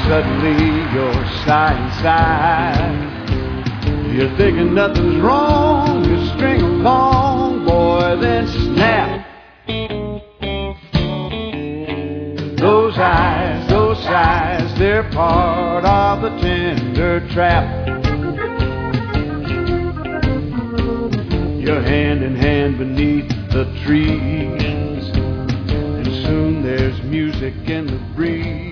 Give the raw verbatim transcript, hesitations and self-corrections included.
Suddenly you're sighing inside. You're thinking nothing's wrong. You string along, boy, then snap. Those eyes, those sighs, they're part of the tender trap. You're hand in hand beneath the trees, and soon there's music in the breeze.